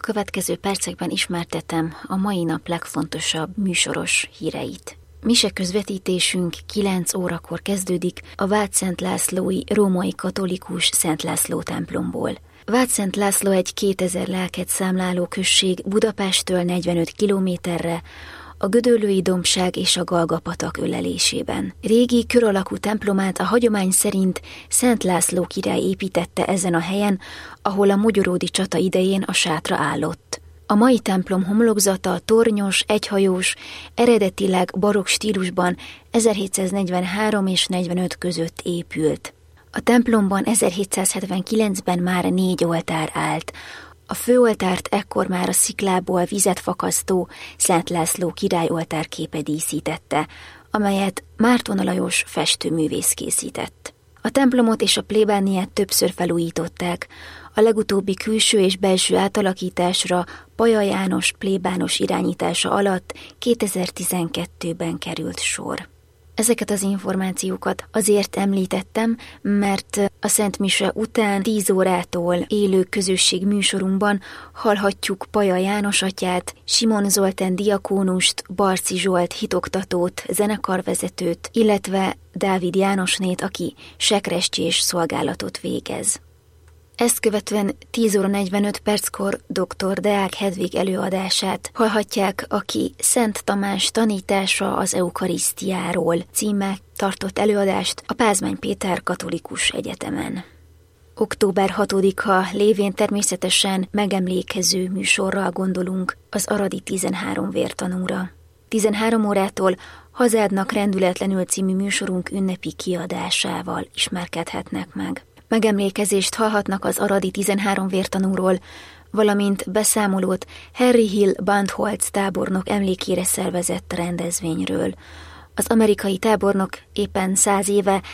következő percekben ismertetem a mai nap legfontosabb műsoros híreit. Mise közvetítésünk 9 órakor kezdődik a Vádszent Lászlói római katolikus Szent László templomból. Vádszent László egy 2000 lelket számláló község Budapesttől 45 kilométerre, a Gödöllői dombság és a Galga-patak ölelésében. Régi kör alakú templomát a hagyomány szerint Szent László király építette ezen a helyen, ahol a mogyoródi csata idején a sátra állott. A mai templom homlokzata tornyos, egyhajós, eredetileg barokk stílusban 1743 és 45 között épült. A templomban 1779-ben már 4 oltár állt. A főoltárt ekkor már a sziklából vizet fakasztó Szent László király oltárképe díszítette, amelyet Márton Lajos festőművész készített. A templomot és a plébániát többször felújították, a legutóbbi külső és belső átalakításra Paja János plébános irányítása alatt 2012-ben került sor. Ezeket az információkat azért említettem, mert a Szent Mise után 10 órától élő közösség műsorunkban hallhatjuk Paja János atyát, Simon Zoltán diakónust, Barci Zsolt hitoktatót, zenekarvezetőt, illetve Dávid Jánosnét, aki sekrestyés szolgálatot végez. Ezt követően 10 óra 45 perckor dr. Deák Hedvig előadását hallhatják, aki Szent Tamás tanítása az eukarisztiáról címmel tartott előadást a Pázmány Péter Katolikus Egyetemen. Október 6-a lévén természetesen megemlékező műsorral gondolunk az aradi 13 vértanúra. 13 órától Hazádnak rendületlenül című műsorunk ünnepi kiadásával ismerkedhetnek meg. Megemlékezést hallhatnak az aradi 13 vértanúról, valamint beszámolót Harry Hill Bandholz tábornok emlékére szervezett rendezvényről. Az amerikai tábornok éppen 100 éve,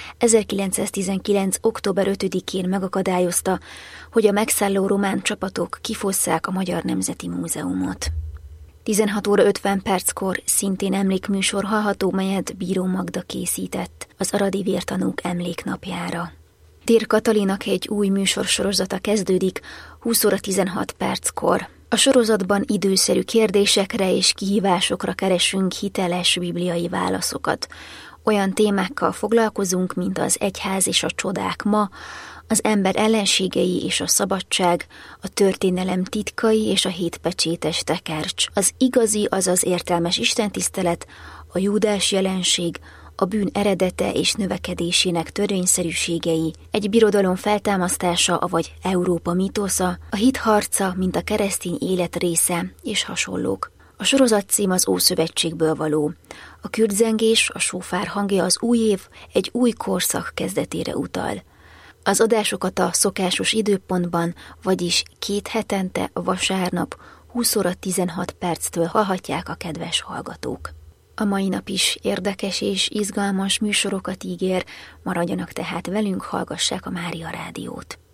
1919. október 5-én megakadályozta, hogy a megszálló román csapatok kifosszák a Magyar Nemzeti Múzeumot. 16 óra 50 perckor szintén emlékműsor hallható, melyet Bíró Magda készített az aradi vértanúk emléknapjára. Tér Katalinak egy új műsorsorozata kezdődik 20 óra 16 perckor. A sorozatban időszerű kérdésekre és kihívásokra keresünk hiteles bibliai válaszokat. Olyan témákkal foglalkozunk, mint az egyház és a csodák ma, az ember ellenségei és a szabadság, a történelem titkai és a hétpecsétes tekercs, az igazi, azaz értelmes istentisztelet, a Júdás jelenség, a bűn eredete és növekedésének törvényszerűségei, egy birodalom feltámasztása, avagy Európa mítosza, a hit harca, mint a keresztény élet része, és hasonlók. A sorozatcím az Ószövetségből való. A kürtzengés, a sófár hangja az új év egy új korszak kezdetére utal. Az adásokat a szokásos időpontban, vagyis 2 hetente vasárnap 20 óra 16 perctől hallhatják a kedves hallgatók. A mai nap is érdekes és izgalmas műsorokat ígér, maradjanak tehát velünk, hallgassák a Mária Rádiót.